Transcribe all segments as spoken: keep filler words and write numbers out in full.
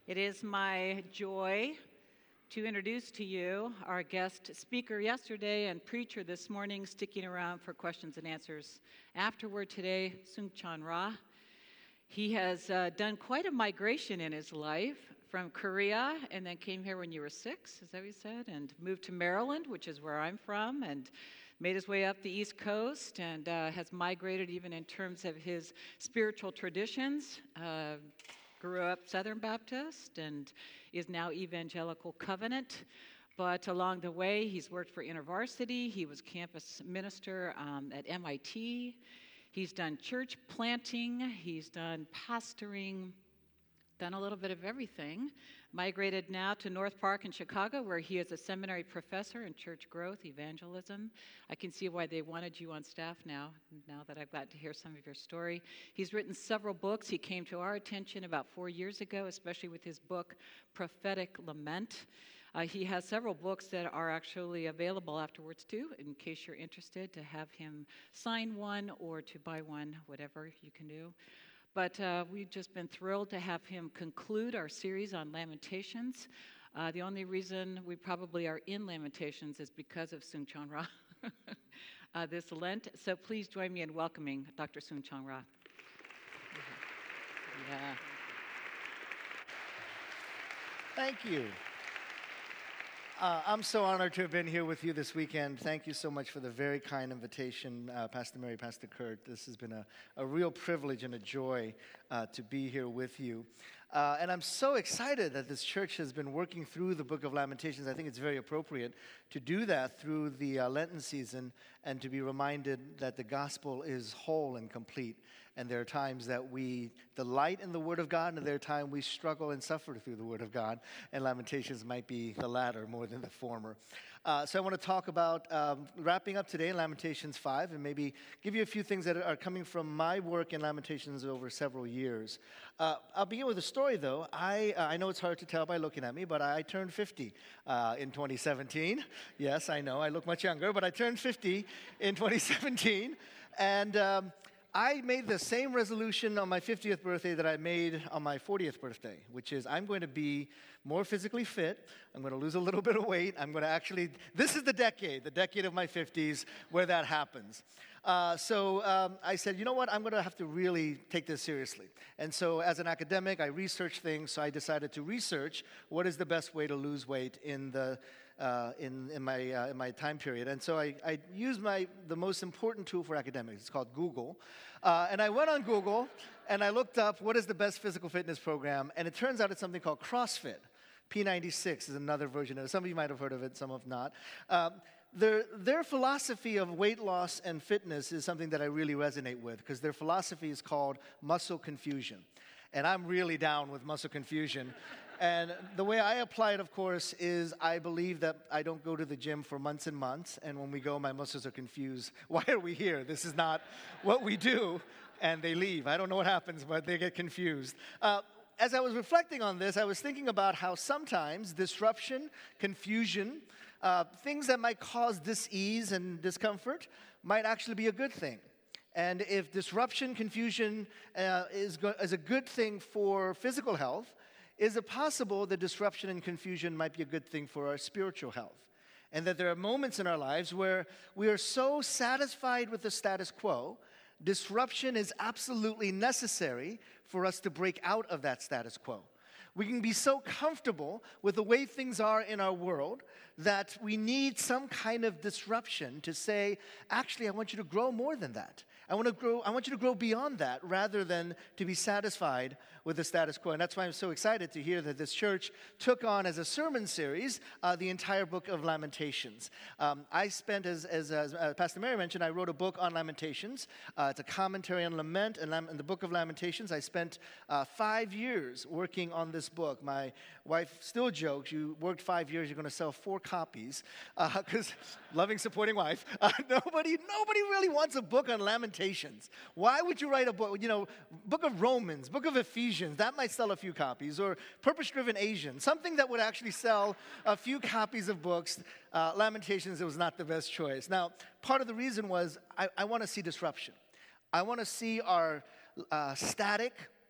It is my joy to introduce to you our guest speaker yesterday and preacher this morning, sticking around for questions and answers afterward today, Seung-Chan Rah. He has uh, done quite a migration in his life from Korea and then came here when you were six, is that what you said? And moved to Maryland, which is where I'm from, and made his way up the East Coast and uh, has migrated even in terms of his spiritual traditions. Uh, grew up Southern Baptist and is now Evangelical Covenant. But along the way, he's worked for InterVarsity. He was campus minister um, at M I T. He's done church planting. He's done pastoring, done a little bit of everything. Migrated now to North Park in Chicago, where he is a seminary professor in church growth, evangelism. I can see why they wanted you on staff now, now that I've got to hear some of your story. He's written several books. He came to our attention about four years ago, especially with his book, Prophetic Lament. Uh, he has several books that are actually available afterwards, too, in case you're interested to have him sign one or to buy one, whatever you can do. But uh, we've just been thrilled to have him conclude our series on Lamentations. Uh, the only reason we probably are in Lamentations is because of Seung-Chan Rah uh, this Lent. So please join me in welcoming Doctor Seung-Chan Rah. Yeah. Thank you. Uh, I'm so honored to have been here with you this weekend. Thank you so much for the very kind invitation, uh, Pastor Mary, Pastor Kurt. This has been a, a real privilege and a joy uh, to be here with you. Uh, and I'm so excited that this church has been working through the book of Lamentations. I think it's very appropriate to do that through the uh, Lenten season and to be reminded that the gospel is whole and complete. And there are times that we delight in the Word of God, and there are times we struggle and suffer through the Word of God. And Lamentations might be the latter more than the former. Uh, so I want to talk about um, wrapping up today in Lamentations five, and maybe give you a few things that are coming from my work in Lamentations over several years. Uh, I'll begin with a story, though. I uh, I know it's hard to tell by looking at me, but I turned fifty uh, in twenty seventeen. Yes, I know I look much younger, but I turned fifty in twenty seventeen, and Um, I made the same resolution on my fiftieth birthday that I made on my fortieth birthday, which is I'm going to be more physically fit. I'm going to lose a little bit of weight. I'm going to actually, this is the decade, the decade of my fifties where that happens. Uh, so um, I said, you know what, I'm going to have to really take this seriously. And so as an academic, I research things, so I decided to research what is the best way to lose weight in the Uh, in, in, my, uh, in my time period. And so I, I used my, the most important tool for academics. It's called Google. Uh, and I went on Google, and I looked up what is the best physical fitness program, and it turns out it's something called CrossFit. P ninety-six is another version of it. Some of you might have heard of it, some have not. Um, their, their philosophy of weight loss and fitness is something that I really resonate with, because their philosophy is called muscle confusion. And I'm really down with muscle confusion. And the way I apply it, of course, is I believe that I don't go to the gym for months and months, and when we go, my muscles are confused. Why are we here? This is not what we do, and they leave. I don't know what happens, but they get confused. Uh, as I was reflecting on this, I was thinking about how sometimes disruption, confusion, uh, things that might cause dis-ease and discomfort might actually be a good thing. And if disruption, confusion uh, is, go- is a good thing for physical health, is it possible that disruption and confusion might be a good thing for our spiritual health? And that there are moments in our lives where we are so satisfied with the status quo, disruption is absolutely necessary for us to break out of that status quo. We can be so comfortable with the way things are in our world that we need some kind of disruption to say, actually, I want you to grow more than that. I want to grow. I want you to grow beyond that rather than to be satisfied with the status quo. And that's why I'm so excited to hear that this church took on as a sermon series uh, the entire book of Lamentations. Um, I spent, as, as, as uh, Pastor Mary mentioned, I wrote a book on Lamentations. Uh, it's a commentary on lament and Lam- in the book of Lamentations. I spent uh, five years working on this book. My wife still jokes, you worked five years, you're going to sell four copies. Because uh, loving, supporting wife. Uh, nobody, nobody really wants a book on Lamentations. Why would you write a book, you know, book of Romans, book of Ephesians? That might sell a few copies, or Purpose-Driven Asian, something that would actually sell a few copies of books. Uh, Lamentations, it was not the best choice. Now, part of the reason was I, I want to see disruption. I want to see our uh, static,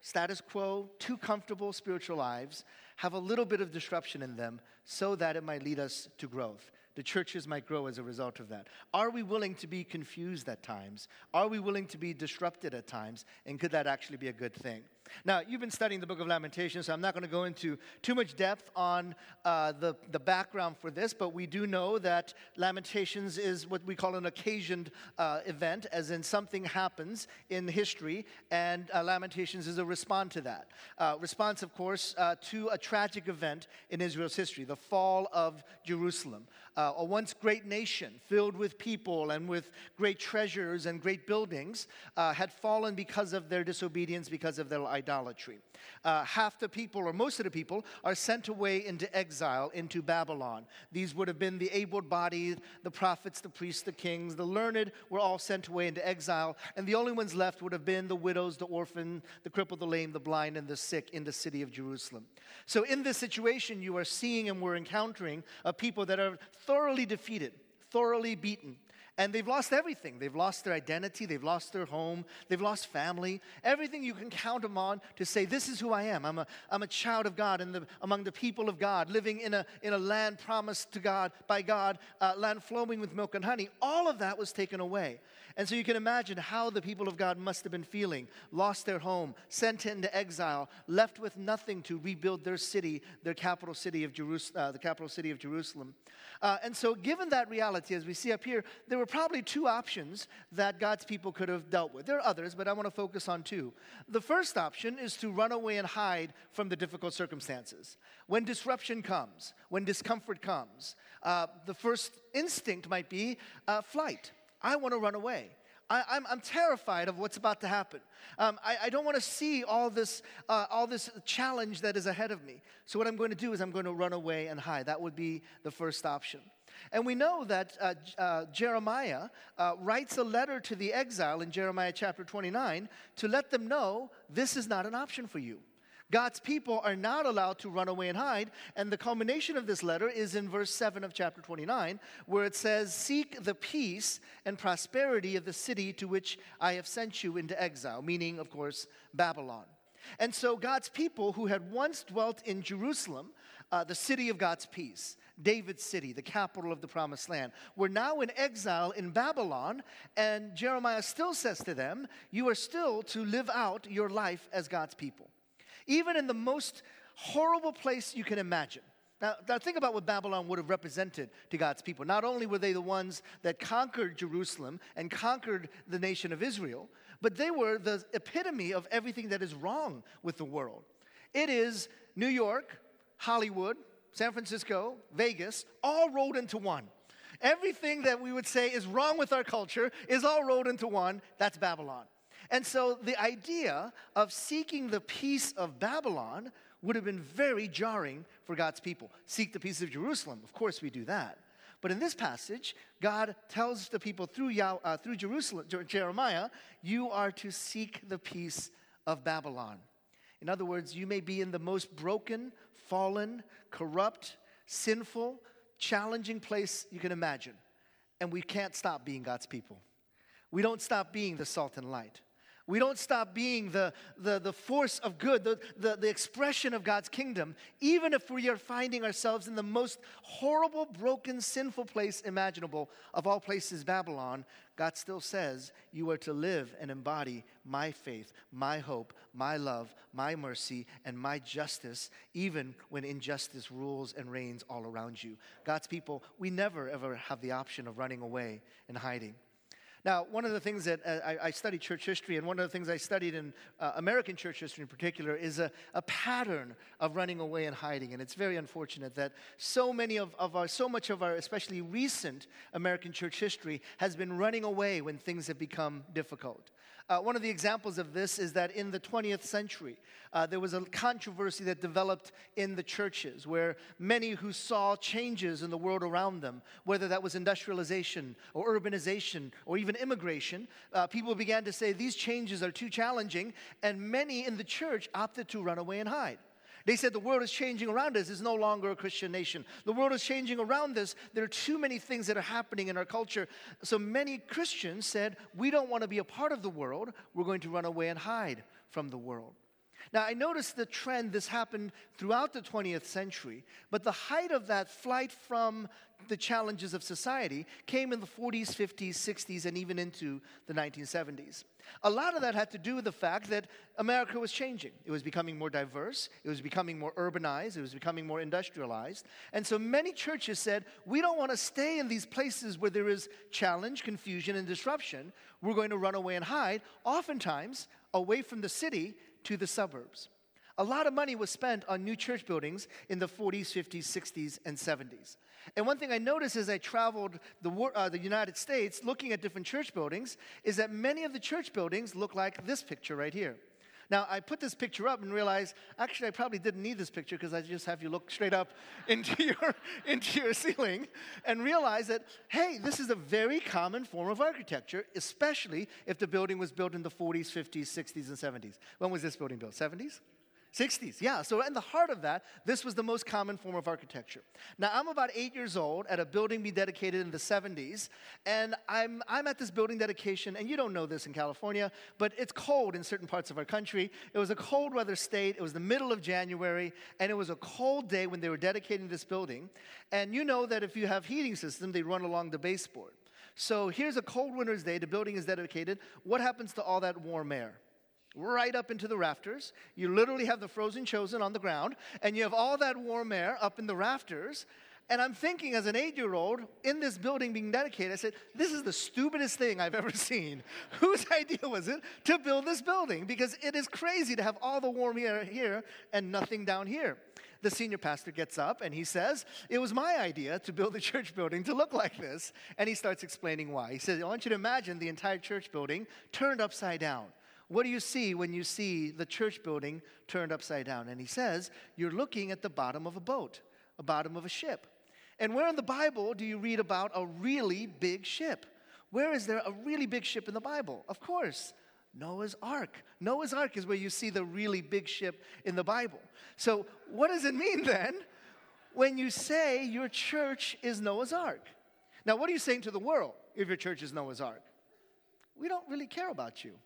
status quo, too comfortable spiritual lives have a little bit of disruption in them so that it might lead us to growth. The churches might grow as a result of that. Are we willing to be confused at times? Are we willing to be disrupted at times? And could that actually be a good thing? Now, you've been studying the book of Lamentations, so I'm not going to go into too much depth on uh, the, the background for this, but we do know that Lamentations is what we call an occasioned uh, event, as in something happens in history, and uh, Lamentations is a response to that. Uh, response, of course, uh, to a tragic event in Israel's history, the fall of Jerusalem. Uh, a once great nation filled with people and with great treasures and great buildings uh, had fallen because of their disobedience, because of their idolatry. Uh, half the people, or most of the people, are sent away into exile, into Babylon. These would have been the able-bodied, the prophets, the priests, the kings, the learned were all sent away into exile, and the only ones left would have been the widows, the orphan, the crippled, the lame, the blind, and the sick in the city of Jerusalem. So in this situation, you are seeing and we're encountering a people that are thoroughly defeated, thoroughly beaten. And they've lost everything. They've lost their identity. They've lost their home. They've lost family. Everything you can count them on to say, this is who I am. I'm a, I'm a child of God in the, among the people of God, living in a, in a land promised to God by God, uh, land flowing with milk and honey. All of that was taken away. And so you can imagine how the people of God must have been feeling. Lost their home, sent into exile, left with nothing to rebuild their city, their capital city of Jerusalem, uh, the capital city of Jerusalem. Uh, and so given that reality, as we see up here, there were probably two options that God's people could have dealt with. There are others, but I want to focus on two. The first option is to run away and hide from the difficult circumstances. When disruption comes, when discomfort comes, uh, the first instinct might be uh, flight. I want to run away. I, I'm, I'm terrified of what's about to happen. Um, I, I don't want to see all this, uh, all this challenge that is ahead of me. So what I'm going to do is I'm going to run away and hide. That would be the first option. And we know that uh, uh, Jeremiah uh, writes a letter to the exile in Jeremiah chapter twenty-nine to let them know this is not an option for you. God's people are not allowed to run away and hide. And the culmination of this letter is in verse seven of chapter twenty-nine, where it says, seek the peace and prosperity of the city to which I have sent you into exile, meaning, of course, Babylon. And so God's people who had once dwelt in Jerusalem, uh, the city of God's peace, David's city, the capital of the promised land, were now in exile in Babylon, and Jeremiah still says to them, you are still to live out your life as God's people. Even in the most horrible place you can imagine. Now, now, think about what Babylon would have represented to God's people. Not only were they the ones that conquered Jerusalem and conquered the nation of Israel, but they were the epitome of everything that is wrong with the world. It is New York, Hollywood, San Francisco, Vegas, all rolled into one. Everything that we would say is wrong with our culture is all rolled into one. That's Babylon. And so the idea of seeking the peace of Babylon would have been very jarring for God's people. Seek the peace of Jerusalem. Of course we do that. But in this passage, God tells the people through, Yah, uh, through Jerusalem, Jeremiah, you are to seek the peace of Babylon. In other words, you may be in the most broken, fallen, corrupt, sinful, challenging place you can imagine. And we can't stop being God's people. We don't stop being the salt and light. We don't stop being the, the, the force of good, the, the, the expression of God's kingdom, even if we are finding ourselves in the most horrible, broken, sinful place imaginable, of all places, Babylon. God still says, you are to live and embody my faith, my hope, my love, my mercy, and my justice, even when injustice rules and reigns all around you. God's people, we never, ever have the option of running away and hiding. Now, one of the things that uh, I, I studied church history, and one of the things I studied in uh, American church history in particular, is a, a pattern of running away and hiding. And it's very unfortunate that so many of, of our, so much of our, especially recent American church history, has been running away when things have become difficult. Uh, one of the examples of this is that in the twentieth century, uh, there was a controversy that developed in the churches where many who saw changes in the world around them, whether that was industrialization or urbanization or even immigration, uh, people began to say these changes are too challenging, and many in the church opted to run away and hide. They said the world is changing around us. It's no longer a Christian nation. The world is changing around us. There are too many things that are happening in our culture. So many Christians said, we don't want to be a part of the world. We're going to run away and hide from the world. Now, I noticed the trend, this happened throughout the twentieth century, but the height of that flight from the challenges of society came in the forties, fifties, sixties, and even into the nineteen seventies. A lot of that had to do with the fact that America was changing. It was becoming more diverse, it was becoming more urbanized, it was becoming more industrialized. And so many churches said, we don't want to stay in these places where there is challenge, confusion, and disruption. We're going to run away and hide, oftentimes away from the city to the suburbs. A lot of money was spent on new church buildings in the forties, fifties, sixties, and seventies. And one thing I noticed as I traveled the, wor- uh, the United States looking at different church buildings is that many of the church buildings look like this picture right here. Now, I put this picture up and realized, actually, I probably didn't need this picture because I just have you look straight up into your, into your ceiling and realize that, hey, this is a very common form of architecture, especially if the building was built in the forties, fifties, sixties, and seventies. When was this building built? seventies? sixties, yeah. So in the heart of that, this was the most common form of architecture. Now, I'm about eight years old at a building being dedicated in the seventies, and I'm, I'm at this building dedication, and you don't know this in California, but it's cold in certain parts of our country. It was a cold weather state. It was the middle of January, and it was a cold day when they were dedicating this building. And you know that if you have heating system, they run along the baseboard. So here's a cold winter's day. The building is dedicated. What happens to all that warm air? Right up into the rafters. You literally have the frozen chosen on the ground, and you have all that warm air up in the rafters. And I'm thinking as an eight-year-old in this building being dedicated, I said, this is the stupidest thing I've ever seen. Whose idea was it to build this building? Because it is crazy to have all the warm air here and nothing down here. The senior pastor gets up and he says, it was my idea to build a church building to look like this. And he starts explaining why. He says, I want you to imagine the entire church building turned upside down. What do you see when you see the church building turned upside down? And he says, you're looking at the bottom of a boat, a bottom of a ship. And where in the Bible do you read about a really big ship? Where is there a really big ship in the Bible? Of course, Noah's Ark. Noah's Ark is where you see the really big ship in the Bible. So what does it mean then when you say your church is Noah's Ark? Now, what are you saying to the world if your church is Noah's Ark? We don't really care about you.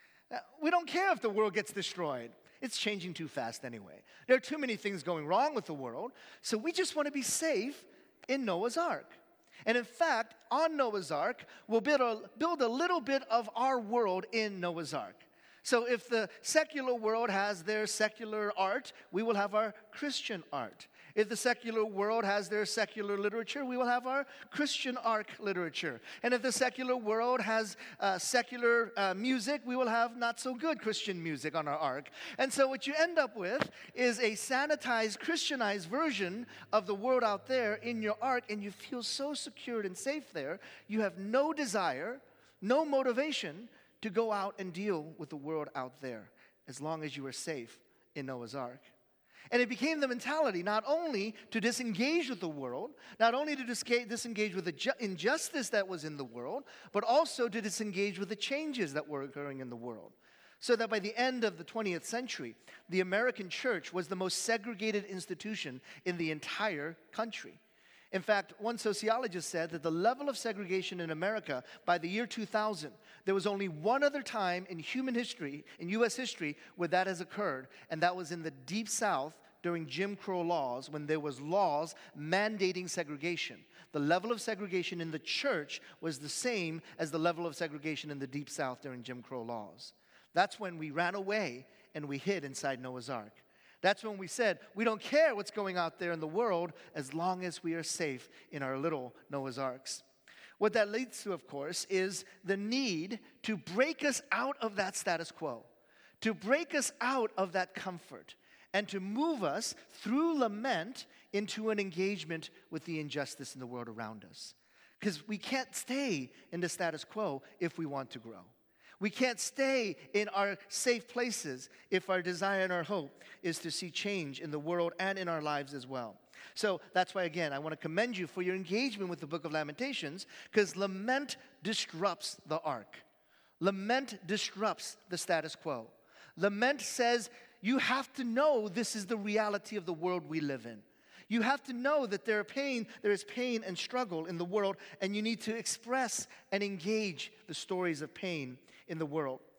We don't care if the world gets destroyed. It's changing too fast anyway. There are too many things going wrong with the world, so we just want to be safe in Noah's Ark. And in fact, on Noah's Ark, we'll build a, build a little bit of our world in Noah's Ark. So if the secular world has their secular art, we will have our Christian art. If the secular world has their secular literature, we will have our Christian art literature. And if the secular world has uh, secular uh, music, we will have not so good Christian music on our ark. And so what you end up with is a sanitized, Christianized version of the world out there in your ark, and you feel so secured and safe there, you have no desire, no motivation to go out and deal with the world out there, as long as you are safe in Noah's Ark. And it became the mentality not only to disengage with the world, not only to disengage with the ju- injustice that was in the world, but also to disengage with the changes that were occurring in the world. So that by the end of the twentieth century, the American church was the most segregated institution in the entire country. In fact, one sociologist said that the level of segregation in America by the year two thousand, there was only one other time in human history, in U S history, where that has occurred, and that was in the Deep South during Jim Crow laws, when there was laws mandating segregation. The level of segregation in the church was the same as the level of segregation in the Deep South during Jim Crow laws. That's when we ran away and we hid inside Noah's Ark. That's when we said, we don't care what's going out there in the world as long as we are safe in our little Noah's Arks. What that leads to, of course, is the need to break us out of that status quo, to break us out of that comfort, and to move us through lament into an engagement with the injustice in the world around us. Because we can't stay in the status quo if we want to grow. We can't stay in our safe places if our desire and our hope is to see change in the world and in our lives as well. So that's why, again, I want to commend you for your engagement with the book of Lamentations, because lament disrupts the ark. Lament disrupts the status quo. Lament says you have to know this is the reality of the world we live in. You have to know that there are pain, there is pain and struggle in the world, and you need to express and engage the stories of pain in the world.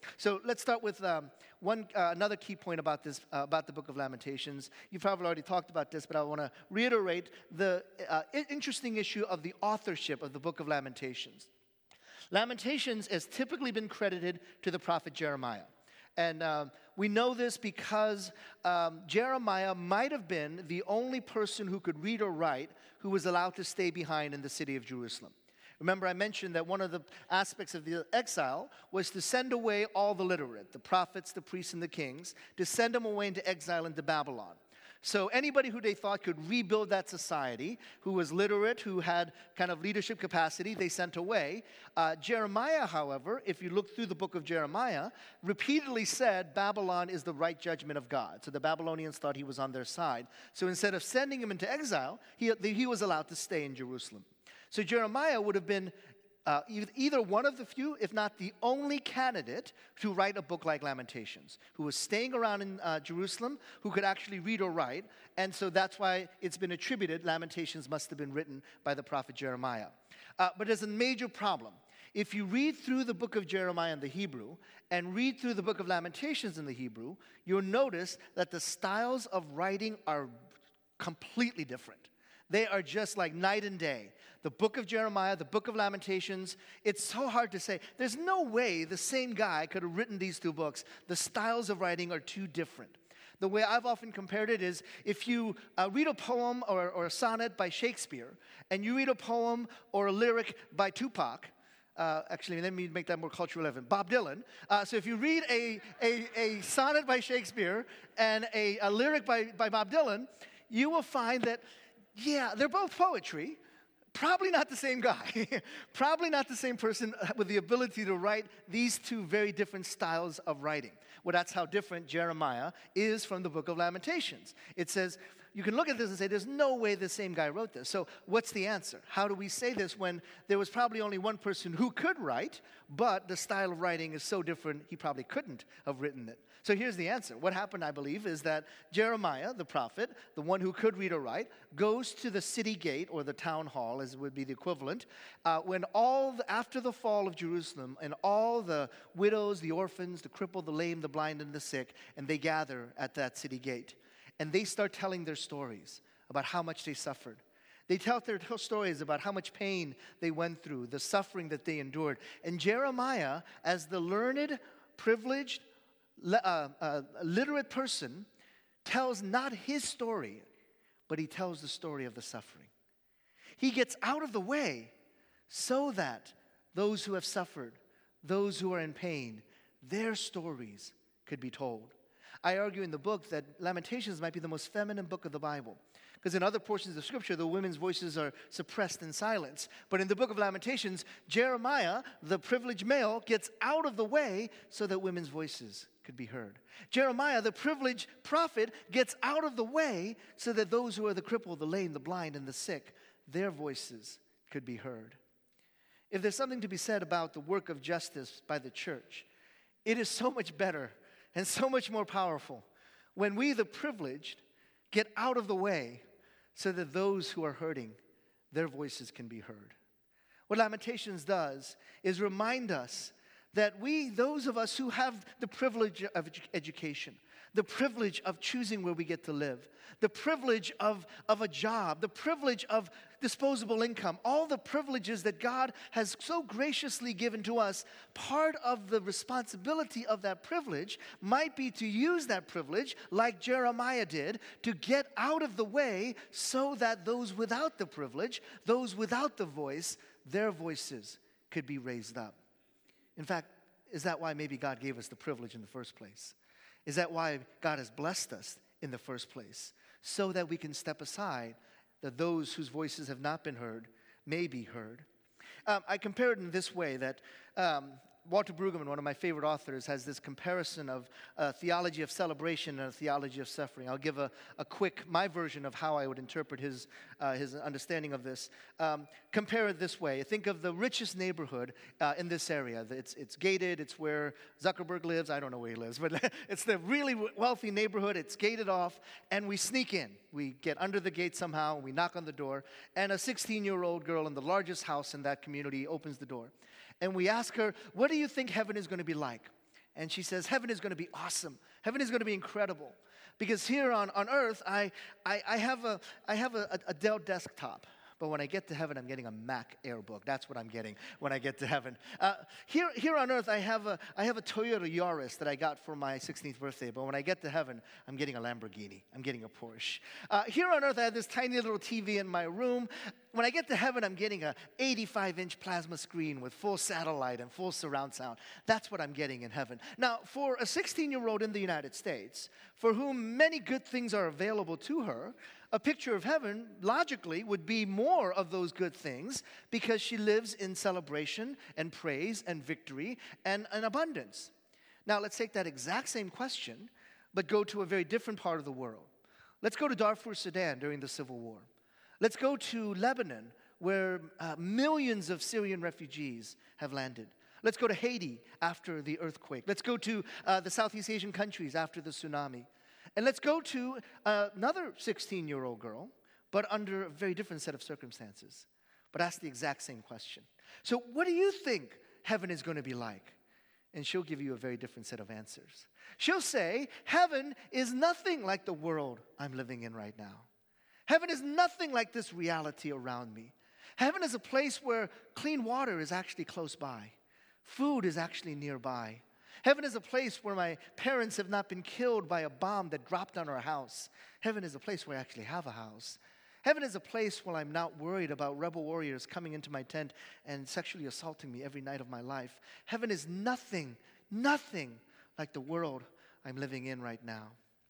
So let's start with um, one uh, another key point about this uh, about the Book of Lamentations. You've probably already talked about this, but I want to reiterate the uh, i- interesting issue of the authorship of the Book of Lamentations. Lamentations has typically been credited to the prophet Jeremiah. And um, we know this because um, Jeremiah might have been the only person who could read or write who was allowed to stay behind in the city of Jerusalem. Remember, I mentioned that one of the aspects of the exile was to send away all the literate, the prophets, the priests, and the kings, to send them away into exile into Babylon. So anybody who they thought could rebuild that society, who was literate, who had kind of leadership capacity, they sent away. Uh, Jeremiah, however, if you look through the book of Jeremiah, repeatedly said Babylon is the right judgment of God. So the Babylonians thought he was on their side. So instead of sending him into exile, he, he was allowed to stay in Jerusalem. So Jeremiah would have been uh, either one of the few, if not the only candidate to write a book like Lamentations, who was staying around in uh, Jerusalem, who could actually read or write. And so that's why it's been attributed, Lamentations must have been written by the prophet Jeremiah. Uh, but there's a major problem. If you read through the book of Jeremiah in the Hebrew and read through the book of Lamentations in the Hebrew, you'll notice that the styles of writing are completely different. They are just like night and day. The book of Jeremiah, the book of Lamentations, it's so hard to say. There's no way the same guy could have written these two books. The styles of writing are too different. The way I've often compared it is if you uh, read a poem or, or a sonnet by Shakespeare, and you read a poem or a lyric by Tupac, uh, actually, let me make that more culturally relevant, Bob Dylan. Uh, so if you read a, a, a sonnet by Shakespeare and a, a lyric by, by Bob Dylan, you will find that, yeah, they're both poetry. Probably not the same guy. Probably not the same person with the ability to write these two very different styles of writing. Well, that's how different Jeremiah is from the book of Lamentations. It says, you can look at this and say, there's no way the same guy wrote this. So what's the answer? How do we say this when there was probably only one person who could write, but the style of writing is so different, he probably couldn't have written it? So here's the answer. What happened, I believe, is that Jeremiah, the prophet, the one who could read or write, goes to the city gate, or the town hall, as would be the equivalent, uh, when all, the, after the fall of Jerusalem, and all the widows, the orphans, the crippled, the lame, the blind, and the sick, and they gather at that city gate. And they start telling their stories about how much they suffered. They tell their stories about how much pain they went through, the suffering that they endured. And Jeremiah, as the learned, privileged, uh, uh, literate person, tells not his story, but he tells the story of the suffering. He gets out of the way so that those who have suffered, those who are in pain, their stories could be told. I argue in the book that Lamentations might be the most feminine book of the Bible. Because in other portions of Scripture, the women's voices are suppressed in silence. But in the book of Lamentations, Jeremiah, the privileged male, gets out of the way so that women's voices could be heard. Jeremiah, the privileged prophet, gets out of the way so that those who are the crippled, the lame, the blind, and the sick, their voices could be heard. If there's something to be said about the work of justice by the church, it is so much better and so much more powerful when we, the privileged, get out of the way so that those who are hurting, their voices can be heard. What Lamentations does is remind us that we, those of us who have the privilege of education, the privilege of choosing where we get to live, the privilege of, of a job, the privilege of disposable income, all the privileges that God has so graciously given to us, part of the responsibility of that privilege might be to use that privilege, like Jeremiah did, to get out of the way so that those without the privilege, those without the voice, their voices could be raised up. In fact, is that why maybe God gave us the privilege in the first place? Is that why God has blessed us in the first place? So that we can step aside, that those whose voices have not been heard may be heard. Um, I compare it in this way, that um, Walter Brueggemann, one of my favorite authors, has this comparison of a theology of celebration and a theology of suffering. I'll give a, a quick, my version of how I would interpret his, uh, his understanding of this. Um, compare it this way. Think of the richest neighborhood uh, in this area. It's, it's gated. It's where Zuckerberg lives. I don't know where he lives, but it's the really wealthy neighborhood. It's gated off, and we sneak in. We get under the gate somehow, and we knock on the door, and a sixteen-year-old girl in the largest house in that community opens the door. And we ask her, what do you think heaven is going to be like? And she says, heaven is going to be awesome. Heaven is going to be incredible. Because here on, on earth, I, I, I have, a, I have a, a Dell desktop. But when I get to heaven, I'm getting a Mac Airbook. That's what I'm getting when I get to heaven. Uh, here, here on earth, I have, a, I have a Toyota Yaris that I got for my sixteenth birthday. But when I get to heaven, I'm getting a Lamborghini. I'm getting a Porsche. Uh, here on earth, I have this tiny little T V in my room. When I get to heaven, I'm getting a eighty-five inch plasma screen with full satellite and full surround sound. That's what I'm getting in heaven. Now, for a sixteen-year-old in the United States, for whom many good things are available to her, a picture of heaven, logically, would be more of those good things because she lives in celebration and praise and victory and, and abundance. Now, let's take that exact same question, but go to a very different part of the world. Let's go to Darfur, Sudan during the Civil War. Let's go to Lebanon, where uh, millions of Syrian refugees have landed. Let's go to Haiti after the earthquake. Let's go to uh, the Southeast Asian countries after the tsunami. And let's go to uh, another sixteen-year-old girl, but under a very different set of circumstances, but ask the exact same question. So what do you think heaven is going to be like? And she'll give you a very different set of answers. She'll say, heaven is nothing like the world I'm living in right now. Heaven is nothing like this reality around me. Heaven is a place where clean water is actually close by. Food is actually nearby. Heaven is a place where my parents have not been killed by a bomb that dropped on our house. Heaven is a place where I actually have a house. Heaven is a place where I'm not worried about rebel warriors coming into my tent and sexually assaulting me every night of my life. Heaven is nothing, nothing like the world I'm living in right now.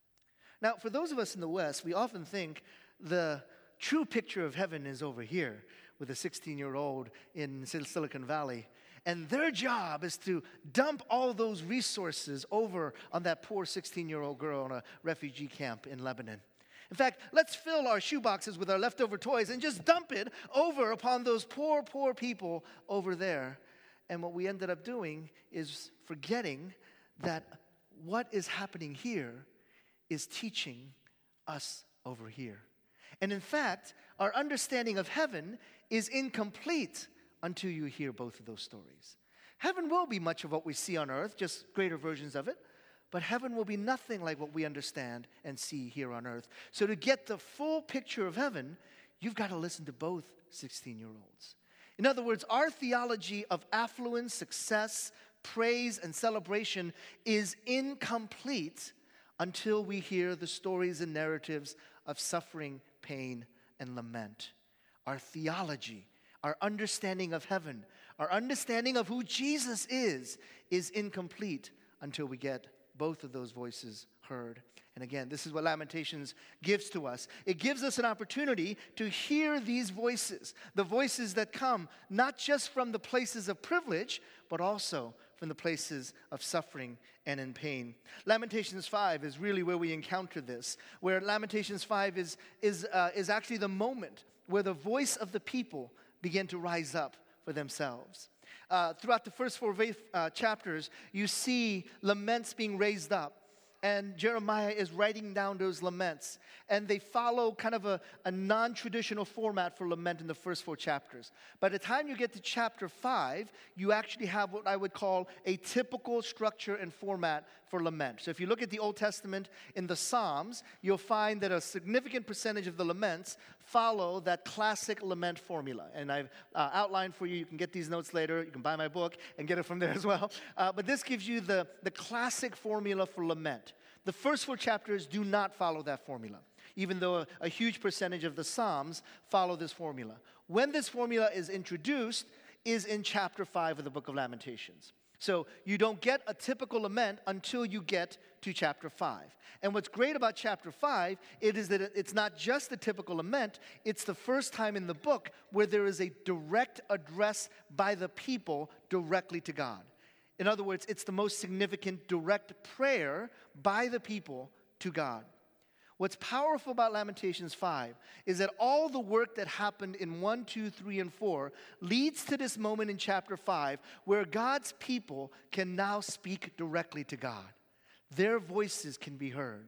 Now, for those of us in the West, we often think the true picture of heaven is over here with a sixteen-year-old in Silicon Valley. And their job is to dump all those resources over on that poor sixteen-year-old girl in a refugee camp in Lebanon. In fact, let's fill our shoeboxes with our leftover toys and just dump it over upon those poor, poor people over there. And what we ended up doing is forgetting that what is happening here is teaching us over here. And in fact, our understanding of heaven is incomplete until you hear both of those stories. Heaven will be much of what we see on earth, just greater versions of it. But heaven will be nothing like what we understand and see here on earth. So to get the full picture of heaven, you've got to listen to both sixteen-year-olds. In other words, our theology of affluence, success, praise, and celebration is incomplete until we hear the stories and narratives of suffering, pain, and lament. Our theology, our understanding of heaven, our understanding of who Jesus is, is incomplete until we get both of those voices heard. And again, this is what Lamentations gives to us. It gives us an opportunity to hear these voices, the voices that come not just from the places of privilege, but also from the places of suffering and in pain. Lamentations five is really where we encounter this, where Lamentations five is, is, uh, is actually the moment where the voice of the people begin to rise up for themselves. Uh, throughout the first four uh, chapters, you see laments being raised up. And Jeremiah is writing down those laments. And they follow kind of a, a non-traditional format for lament in the first four chapters. By the time you get to chapter five, you actually have what I would call a typical structure and format for lament. So if you look at the Old Testament in the Psalms, you'll find that a significant percentage of the laments follow that classic lament formula. And I've uh, outlined for you, you can get these notes later, you can buy my book and get it from there as well. Uh, but this gives you the, the classic formula for lament. The first four chapters do not follow that formula, even though a, a huge percentage of the Psalms follow this formula. When this formula is introduced is in chapter five of the book of Lamentations. So you don't get a typical lament until you get to chapter five. And what's great about chapter five, it is that it's not just the typical lament, it's the first time in the book where there is a direct address by the people directly to God. In other words, it's the most significant direct prayer by the people to God. What's powerful about Lamentations five is that all the work that happened in one, two, three, and four leads to this moment in chapter five where God's people can now speak directly to God. Their voices can be heard.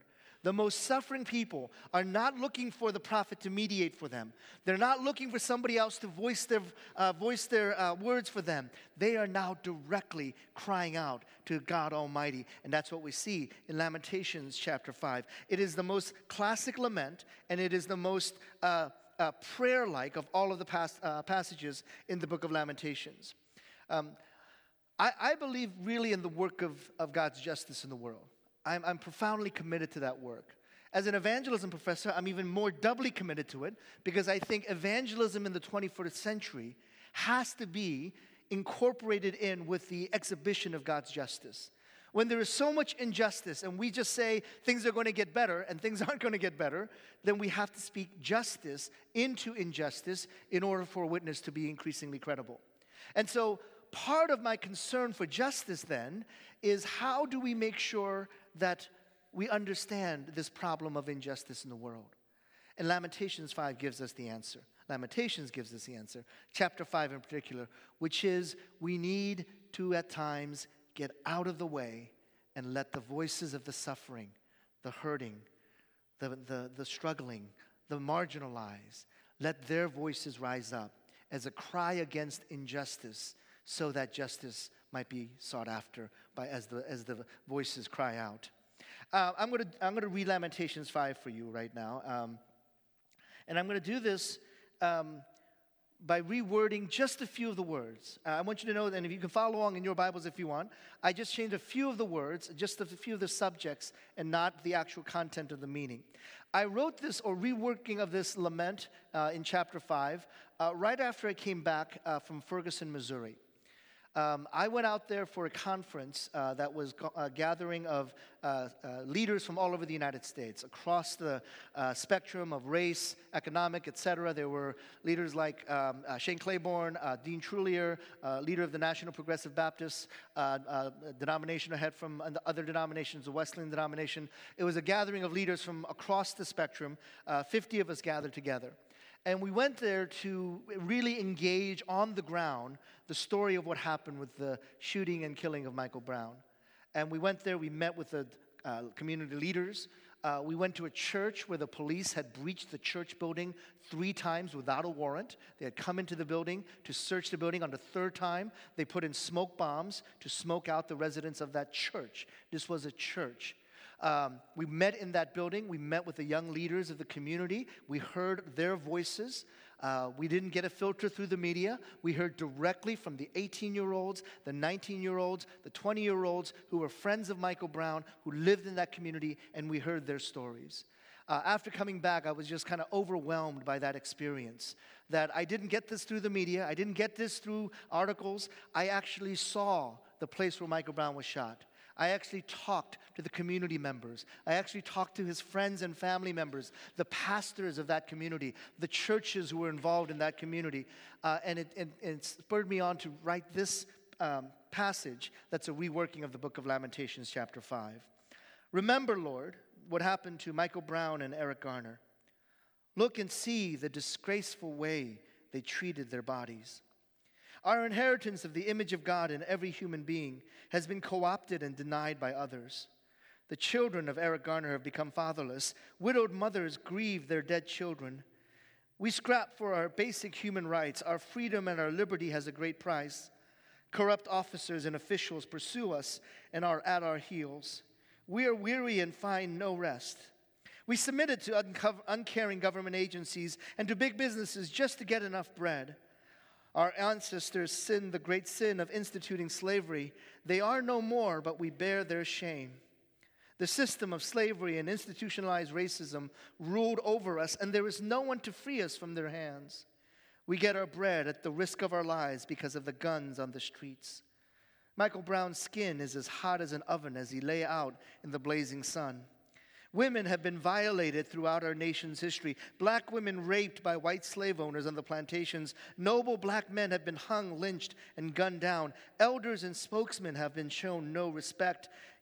The most suffering people are not looking for the prophet to mediate for them. They're not looking for somebody else to voice their, uh, voice their uh, words for them. They are now directly crying out to God Almighty. And that's what we see in Lamentations chapter five. It is the most classic lament, and it is the most uh, uh, prayer-like of all of the past, uh, passages in the book of Lamentations. Um, I, I believe really in the work of, of God's justice in the world. I'm, I'm profoundly committed to that work. As an evangelism professor, I'm even more doubly committed to it because I think evangelism in the twenty-first century has to be incorporated in with the exhibition of God's justice. When there is so much injustice and we just say things are going to get better and things aren't going to get better, then we have to speak justice into injustice in order for a witness to be increasingly credible. And so part of my concern for justice then is how do we make sure that we understand this problem of injustice in the world? And Lamentations five gives us the answer. Lamentations gives us the answer, chapter five in particular, which is we need to at times get out of the way and let the voices of the suffering, the hurting, the, the, the struggling, the marginalized, let their voices rise up as a cry against injustice so that justice might be sought after by as the as the voices cry out. Uh, I'm going to I'm going to read Lamentations five for you right now, um, and I'm going to do this um, by rewording just a few of the words. Uh, I want you to know, and if you can follow along in your Bibles if you want, I just changed a few of the words, just a few of the subjects, and not the actual content of the meaning. I wrote this, or reworking of this lament uh, in chapter five, uh, right after I came back uh, from Ferguson, Missouri. Um, I went out there for a conference uh, that was a uh, gathering of uh, uh, leaders from all over the United States, across the uh, spectrum of race, economic, et cetera. There were leaders like um, uh, Shane Claiborne, uh, Dean Trulier, uh, leader of the National Progressive Baptist uh, uh, denomination, ahead from the other denominations, the Wesleyan denomination. It was a gathering of leaders from across the spectrum. Uh, fifty of us gathered together. And we went there to really engage on the ground the story of what happened with the shooting and killing of Michael Brown. And we went there, we met with the uh, community leaders. Uh, we went to a church where the police had breached the church building three times without a warrant. They had come into the building to search the building. On the third time, they put in smoke bombs to smoke out the residents of that church. This was a church. Um, we met in that building. We met with the young leaders of the community. We heard their voices. Uh, we didn't get a filter through the media. We heard directly from the eighteen-year-olds, the nineteen-year-olds, the twenty-year-olds who were friends of Michael Brown, who lived in that community, and we heard their stories. Uh, after coming back, I was just kind of overwhelmed by that experience, that I didn't get this through the media. I didn't get this through articles. I actually saw the place where Michael Brown was shot. I actually talked to the community members. I actually talked to his friends and family members, the pastors of that community, the churches who were involved in that community. Uh, and it, it, it spurred me on to write this um, passage that's a reworking of the book of Lamentations, chapter five. Remember, Lord, what happened to Michael Brown and Eric Garner. Look and see the disgraceful way they treated their bodies. Our inheritance of the image of God in every human being has been co-opted and denied by others. The children of Eric Garner have become fatherless. Widowed mothers grieve their dead children. We scrap for our basic human rights. Our freedom and our liberty has a great price. Corrupt officers and officials pursue us and are at our heels. We are weary and find no rest. We submitted to unco- uncaring government agencies and to big businesses just to get enough bread. Our ancestors sinned the great sin of instituting slavery. They are no more, but we bear their shame. The system of slavery and institutionalized racism ruled over us, and there is no one to free us from their hands. We get our bread at the risk of our lives because of the guns on the streets. Michael Brown's skin is as hot as an oven as he lay out in the blazing sun. Women have been violated throughout our nation's history. Black women raped by white slave owners on the plantations. Noble black men have been hung, lynched, and gunned down. Elders and spokesmen have been shown no respect.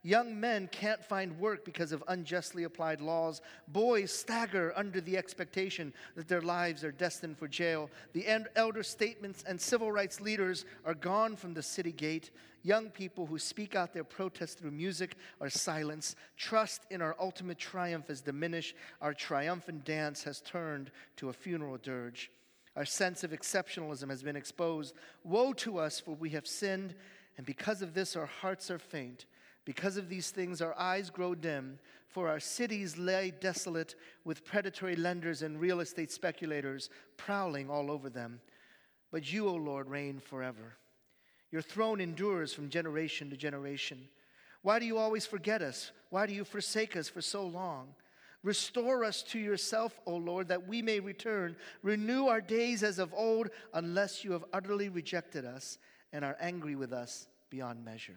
Young men can't find work because of unjustly applied laws. Boys stagger under the expectation that their lives are destined for jail. The elder statesmen and civil rights leaders are gone from the city gate. Young people who speak out their protest through music are silenced. Trust in our ultimate triumph has diminished. Our triumphant dance has turned to a funeral dirge. Our sense of exceptionalism has been exposed. Woe to us, for we have sinned, and because of this our hearts are faint. Because of these things, our eyes grow dim, for our cities lay desolate with predatory lenders and real estate speculators prowling all over them. But you, O Lord, reign forever. Your throne endures from generation to generation. Why do you always forget us? Why do you forsake us for so long? Restore us to yourself, O Lord, that we may return. Renew our days as of old, unless you have utterly rejected us and are angry with us beyond measure.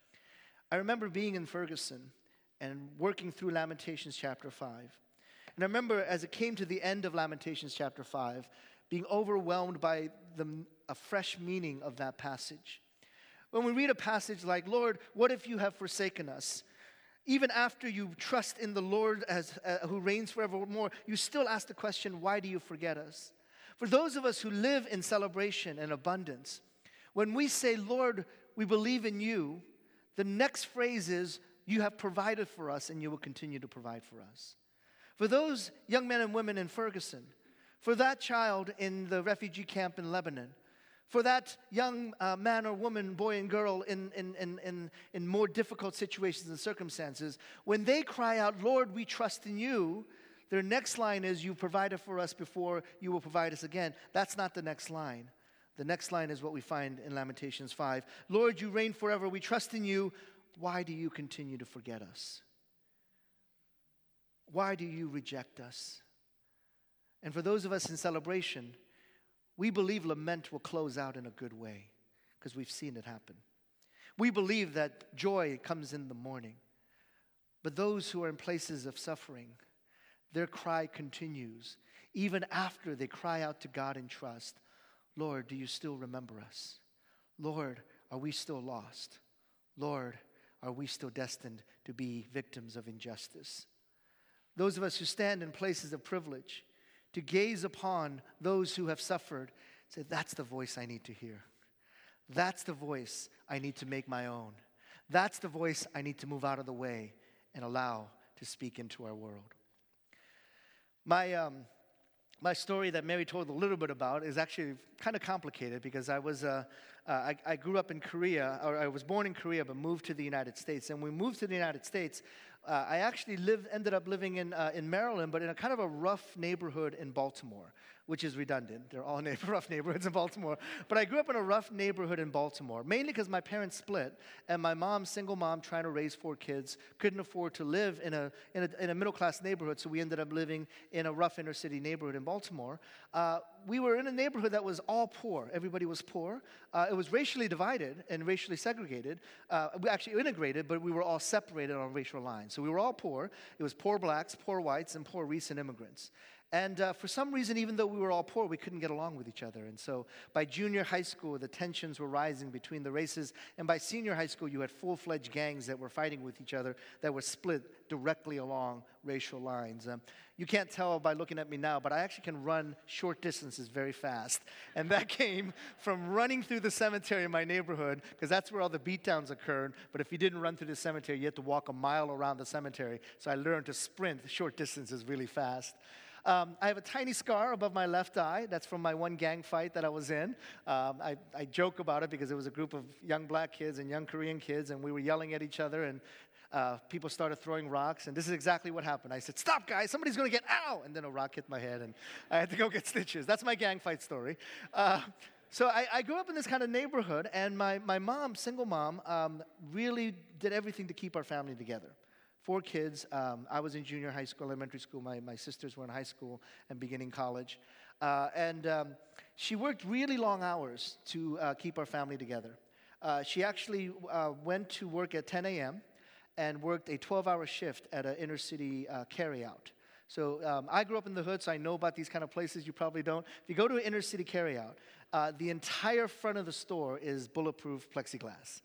I remember being in Ferguson and working through Lamentations chapter five. And I remember as it came to the end of Lamentations chapter five, being overwhelmed by the a fresh meaning of that passage. When we read a passage like, Lord, what if you have forsaken us? Even after you trust in the Lord as uh, who reigns forevermore, you still ask the question, why do you forget us? For those of us who live in celebration and abundance, when we say, Lord, we believe in you, the next phrase is, you have provided for us and you will continue to provide for us. For those young men and women in Ferguson, for that child in the refugee camp in Lebanon, for that young uh, man or woman, boy and girl in, in, in, in, in more difficult situations and circumstances, when they cry out, Lord, we trust in you, their next line is, you provided for us before, you will provide us again. That's not the next line. The next line is what we find in Lamentations five. Lord, you reign forever. We trust in you. Why do you continue to forget us? Why do you reject us? And for those of us in celebration, we believe lament will close out in a good way because we've seen it happen. We believe that joy comes in the morning. But those who are in places of suffering, their cry continues even after they cry out to God in trust. Lord, do you still remember us? Lord, are we still lost? Lord, are we still destined to be victims of injustice? Those of us who stand in places of privilege, to gaze upon those who have suffered, say, that's the voice I need to hear. That's the voice I need to make my own. That's the voice I need to move out of the way and allow to speak into our world. My um, my story that Mary told a little bit about is actually kind of complicated because I was uh, uh, I, I grew up in Korea, or I was born in Korea, but moved to the United States. And when we moved to the United States, uh, I actually lived ended up living in uh, in Maryland, but in a kind of a rough neighborhood in Baltimore, which is redundant. They're all neighbor, rough neighborhoods in Baltimore. But I grew up in a rough neighborhood in Baltimore, mainly because my parents split, and my mom, single mom, trying to raise four kids, couldn't afford to live in a in a, in a middle-class neighborhood, so we ended up living in a rough inner-city neighborhood in Baltimore. Uh, we were in a neighborhood that was all poor. Everybody was poor. Uh, it was racially divided and racially segregated. Uh, we actually integrated, but we were all separated on racial lines. So we were all poor. It was poor blacks, poor whites, and poor recent immigrants. And uh, for some reason, even though we were all poor, we couldn't get along with each other. And so by junior high school, the tensions were rising between the races. And by senior high school, you had full-fledged gangs that were fighting with each other that were split directly along racial lines. Um, you can't tell by looking at me now, but I actually can run short distances very fast. And that came from running through the cemetery in my neighborhood, because that's where all the beatdowns occurred. But if you didn't run through the cemetery, you had to walk a mile around the cemetery. So I learned to sprint short distances really fast. Um, I have a tiny scar above my left eye. That's from my one gang fight that I was in. Um, I, I joke about it because it was a group of young black kids and young Korean kids, and we were yelling at each other, and uh, people started throwing rocks, and this is exactly what happened. I said, stop, guys, somebody's going to get, ow! And then a rock hit my head, and I had to go get stitches. That's my gang fight story. Uh, so I, I grew up in this kind of neighborhood, and my, my mom, single mom, um, really did everything to keep our family together. Four kids. Um, I was in junior high school, elementary school. My, my sisters were in high school and beginning college. Uh, and um, she worked really long hours to uh, keep our family together. Uh, she actually uh, went to work at ten a.m. and worked a twelve-hour shift at an inner-city uh, carryout. So um, I grew up in the hood, so I know about these kind of places. You probably don't. If you go to an inner-city carryout, uh, the entire front of the store is bulletproof plexiglass.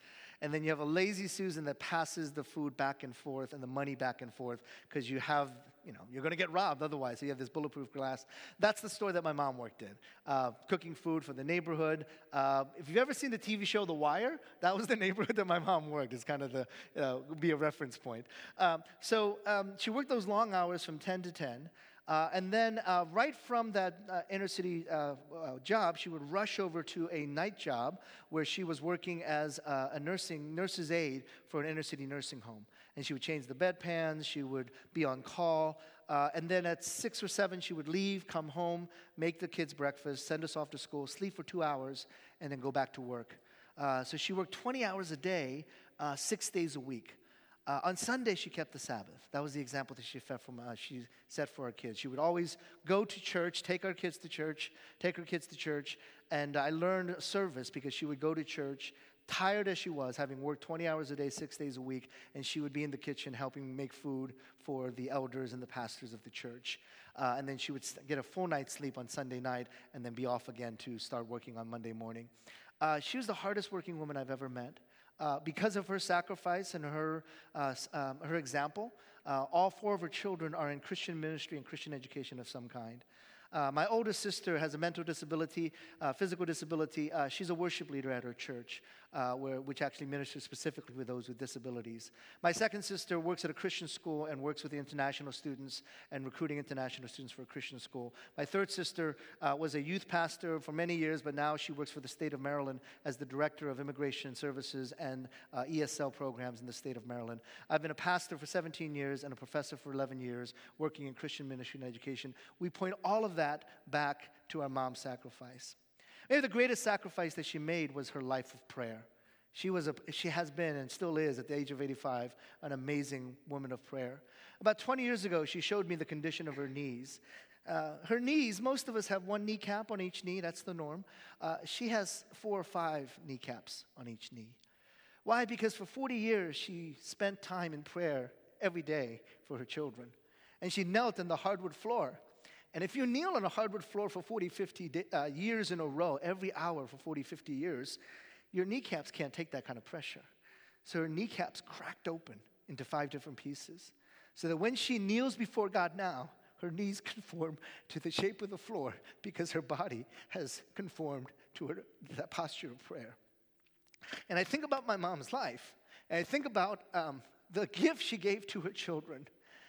And then you have a lazy Susan that passes the food back and forth and the money back and forth because you have, you know, you're going to get robbed otherwise. So you have this bulletproof glass. That's the store that my mom worked in, uh, cooking food for the neighborhood. Uh, if you've ever seen the T V show The Wire, that was the neighborhood that my mom worked. It's kind of the, uh, be a reference point. Um, so um, she worked those long hours from ten to ten. Uh, and then uh, right from that uh, inner city uh, uh, job, she would rush over to a night job where she was working as uh, a nursing nurse's aide for an inner city nursing home. And she would change the bedpans, she would be on call, uh, and then at six or seven she would leave, come home, make the kids breakfast, send us off to school, sleep for two hours, and then go back to work. Uh, so she worked twenty hours a day, uh, six days a week. Uh, on Sunday, she kept the Sabbath. That was the example that she, fed from, uh, she set for our kids. She would always go to church, take our kids to church, take her kids to church, and I learned service because she would go to church, tired as she was, having worked twenty hours a day, six days a week, and she would be in the kitchen helping make food for the elders and the pastors of the church. Uh, and then she would get a full night's sleep on Sunday night and then be off again to start working on Monday morning. Uh, she was the hardest working woman I've ever met. Uh, because of her sacrifice and her, uh, um, her example, uh, all four of her children are in Christian ministry and Christian education of some kind. Uh, my oldest sister has a mental disability, uh, physical disability. Uh, she's a worship leader at her church, uh, where, which actually ministers specifically with those with disabilities. My second sister works at a Christian school and works with the international students and recruiting international students for a Christian school. My third sister uh, was a youth pastor for many years, but now she works for the state of Maryland as the director of immigration services and uh, E S L programs in the state of Maryland. I've been a pastor for seventeen years and a professor for eleven years, working in Christian ministry and education. We point all of that back to our mom's sacrifice. Maybe the greatest sacrifice that she made was her life of prayer. She was a, she has been and still is at the age of eighty-five, an amazing woman of prayer. About twenty years ago, she showed me the condition of her knees. Uh, her knees, most of us have one kneecap on each knee, that's the norm. Uh, she has four or five kneecaps on each knee. Why? Because for forty years, she spent time in prayer every day for her children. And she knelt in the hardwood floor. And if you kneel on a hardwood floor for forty, fifty uh, years in a row, every hour for forty, fifty years, your kneecaps can't take that kind of pressure. So her kneecaps cracked open into five different pieces. So that when she kneels before God now, her knees conform to the shape of the floor because her body has conformed to her, that posture of prayer. And I think about my mom's life, and I think about um, the gift she gave to her children.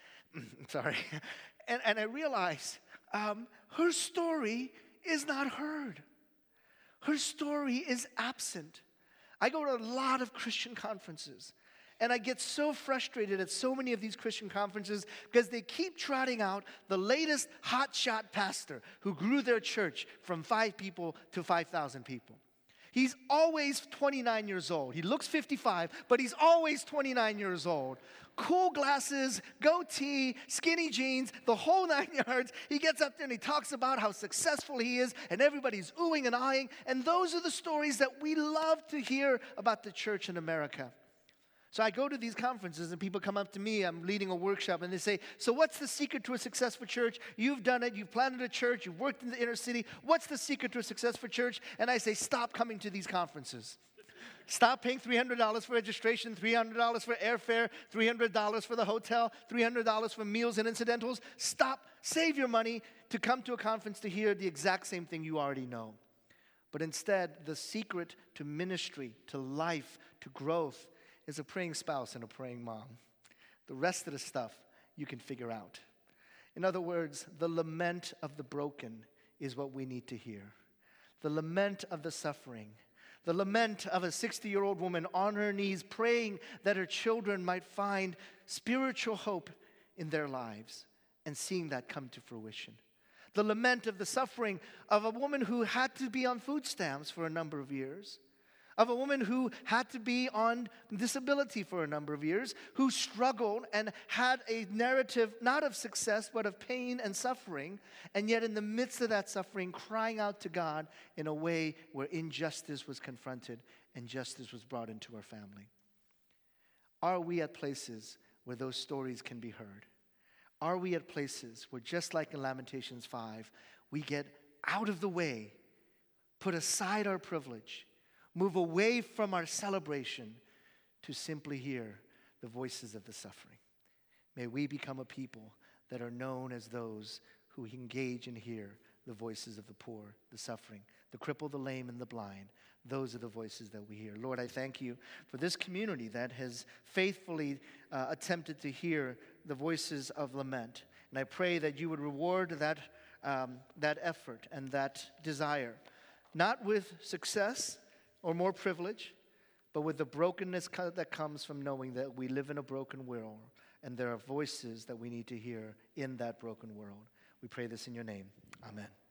Sorry. And, and I realize um, her story is not heard. Her story is absent. I go to a lot of Christian conferences, and I get so frustrated at so many of these Christian conferences because they keep trotting out the latest hotshot pastor who grew their church from five people to five thousand people. He's always twenty-nine years old. He looks fifty-five, but he's always twenty-nine years old. Cool glasses, goatee, skinny jeans, the whole nine yards. He gets up there and he talks about how successful he is, and everybody's oohing and eyeing. And those are the stories that we love to hear about the church in America. So I go to these conferences and people come up to me, I'm leading a workshop, and they say, so what's the secret to a successful church? You've done it, you've planted a church, you've worked in the inner city. What's the secret to a successful church? And I say, stop coming to these conferences. Stop paying three hundred dollars for registration, three hundred dollars for airfare, three hundred dollars for the hotel, three hundred dollars for meals and incidentals. Stop, save your money to come to a conference to hear the exact same thing you already know. But instead, the secret to ministry, to life, to growth is a praying spouse and a praying mom. The rest of the stuff you can figure out. In other words, the lament of the broken is what we need to hear. The lament of the suffering. The lament of a sixty-year-old woman on her knees praying that her children might find spiritual hope in their lives and seeing that come to fruition. The lament of the suffering of a woman who had to be on food stamps for a number of years. Of a woman who had to be on disability for a number of years, who struggled and had a narrative not of success, but of pain and suffering, and yet in the midst of that suffering, crying out to God in a way where injustice was confronted and justice was brought into our family. Are we at places where those stories can be heard? Are we at places where, just like in Lamentations five, we get out of the way, put aside our privilege, move away from our celebration to simply hear the voices of the suffering. May we become a people that are known as those who engage and hear the voices of the poor, the suffering, the crippled, the lame, and the blind. Those are the voices that we hear. Lord, I thank you for this community that has faithfully uh, attempted to hear the voices of lament. And I pray that you would reward that, um, that effort and that desire, not with success or more privilege, but with the brokenness co- that comes from knowing that we live in a broken world and there are voices that we need to hear in that broken world. We pray this in your name. Amen.